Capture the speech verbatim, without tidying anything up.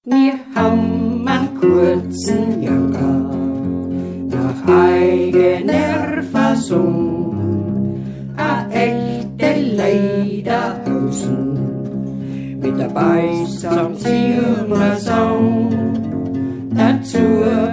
Wir haben einen kurzen Jacker nach eigener Fassung, a echte Lederhosen mit dabei samt Ziermersong dazu.